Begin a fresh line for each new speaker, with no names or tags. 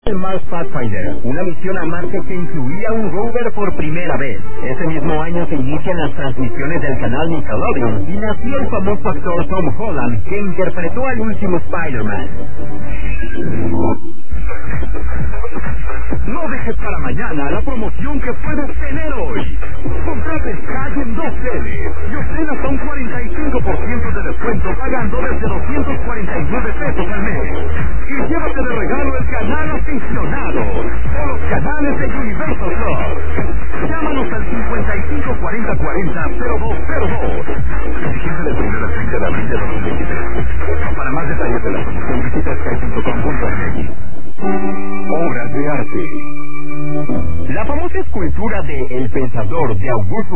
El Mars Pathfinder, una misión a Marte que incluía un rover por primera vez. Ese mismo año se inician las transmisiones del canal Nickelodeon y nació el famoso actor Tom Holland, que interpretó al último Spider-Man. No dejes para mañana la promoción que puedes tener hoy. Comprate Sky en 2 teles y obtén hasta un 45% de descuento pagando desde 249 pesos al mes. Y llévate de regalo el canal aficionado o los canales de Universal Plus. Llámanos al 554040-0202. Vigencia del 1 al 30 de abril de 2023. Para más detalles de la promoción visita sky.com.mx. Obras de arte. La famosa escultura de El Pensador de Augusto